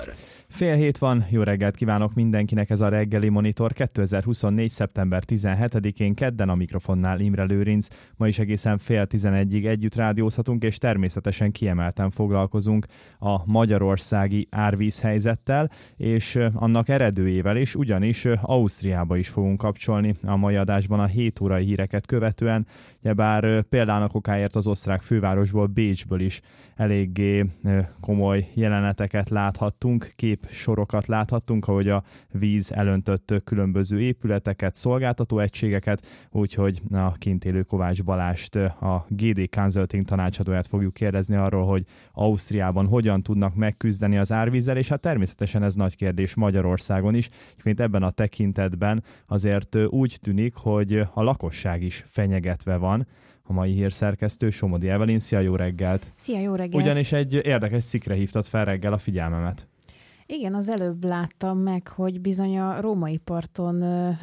Fél hét van, jó reggelt kívánok mindenkinek, ez a reggeli monitor 2024. szeptember 17-én kedden, a mikrofonnál Imre Lőrinc. Ma is egészen fél 11-ig együtt rádiózhatunk, és természetesen kiemelten foglalkozunk a magyarországi árvízhelyzettel, és annak eredőjével is, ugyanis Ausztriába is fogunk kapcsolni a mai adásban a 7 órai híreket követően, bár példának okáért az osztrák fővárosból, Bécsből is eléggé komoly jeleneteket láthattunk, képsorokat láthattunk, ahogy a víz elöntött különböző épületeket, szolgáltató egységeket, úgyhogy a kint élő Kovács Balást, a GD Consulting tanácsadóját fogjuk kérdezni arról, hogy Ausztriában hogyan tudnak megküzdeni az árvízzel, és hát természetesen ez nagy kérdés Magyarországon is, mint ebben a tekintetben azért úgy tűnik, hogy a lakosság is fenyegetve van. A mai hírszerkesztő Somodi Evelyn, szia, jó reggelt! Szia, jó reggelt! Ugyanis egy érdekes cikkre hívtad fel reggel a figyelmemet. Igen, az előbb láttam meg, hogy bizony a római parton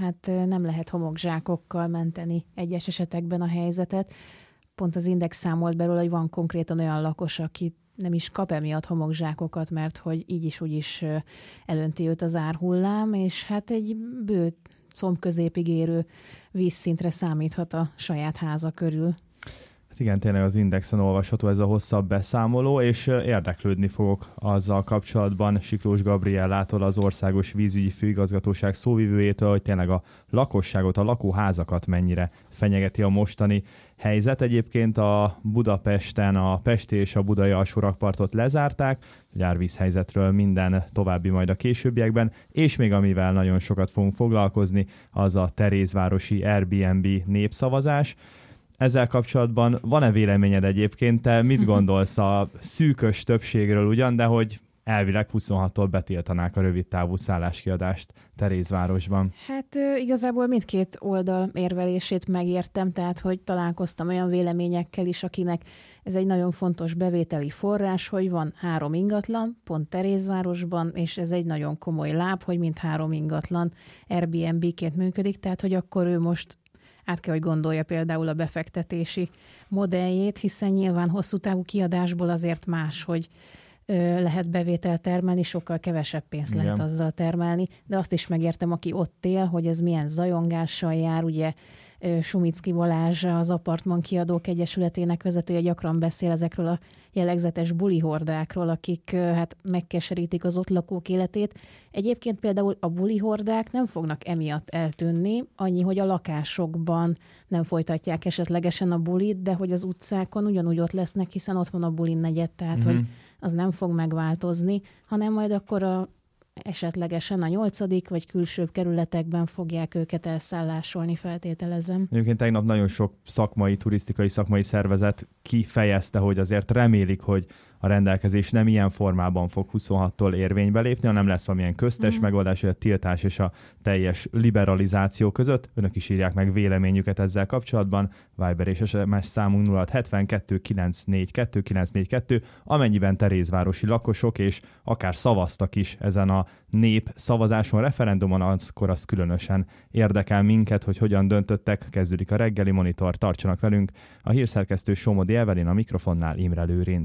nem lehet homokzsákokkal menteni egyes esetekben a helyzetet. Pont az Index számolt belőle, hogy van konkrétan olyan lakos, aki nem is kap emiatt homokzsákokat, mert hogy így is úgy is elönti őt az árhullám, és hát egy bő combközépig érő vízszintre számíthat a saját háza körül. Igen, tényleg az Indexen olvasható ez a hosszabb beszámoló, és érdeklődni fogok azzal kapcsolatban Siklós Gabriellától, az Országos Vízügyi Főigazgatóság szóvivőjétől, hogy tényleg a lakosságot, a lakóházakat mennyire fenyegeti a mostani helyzet. Egyébként a Budapesten a pesti és a budai alsórakpartot lezárták, a árvízhelyzetről minden további majd a későbbiekben, és még amivel nagyon sokat fogunk foglalkozni, az a terézvárosi Airbnb népszavazás. Ezzel kapcsolatban van-e véleményed egyébként? Te mit gondolsz a szűkös többségről ugyan, de hogy elvileg 26-tól betiltanák a rövidtávú szálláskiadást Terézvárosban? Hát igazából mindkét oldal érvelését megértem, tehát hogy találkoztam olyan véleményekkel is, akinek ez egy nagyon fontos bevételi forrás, hogy van 3 ingatlan, pont Terézvárosban, és ez egy nagyon komoly láb, hogy mind 3 ingatlan Airbnb-ként működik, tehát hogy akkor ő most át kell, hogy gondolja például a befektetési modelljét, hiszen nyilván hosszú távú kiadásból azért más, hogy lehet bevételt termelni, sokkal kevesebb pénzt lehet azzal termelni, de azt is megértem, aki ott él, hogy ez milyen zajongással jár, ugye Sumicki Balázs, az Apartman Kiadók Egyesületének vezetője gyakran beszél ezekről a jellegzetes bulihordákról, akik hát megkeserítik az ott lakók életét. Egyébként például a bulihordák nem fognak emiatt eltűnni, annyi, hogy a lakásokban nem folytatják esetlegesen a bulit, de hogy az utcákon ugyanúgy ott lesznek, hiszen ott van a bulin negyed, tehát hogy az nem fog megváltozni, hanem majd akkor esetlegesen a 8. vagy külsőbb kerületekben fogják őket elszállásolni, feltételezem. Egyébként tegnap nagyon sok turisztikai szakmai szervezet kifejezte, hogy azért remélik, hogy a rendelkezés nem ilyen formában fog 26-tól érvénybe lépni, hanem lesz valamilyen köztes megoldás, hogy a tiltás és a teljes liberalizáció között. Önök is írják meg véleményüket ezzel kapcsolatban. Viber és SMS számunk 0672 942 942, amennyiben terézvárosi lakosok és akár szavaztak is ezen a népszavazáson, referendumon, akkor az különösen érdekel minket, hogy hogyan döntöttek. Kezdődik a reggeli monitor, tartsanak velünk. A hírszerkesztő Somodi Evelyn, a mikrofonnál Imre Lőrinc.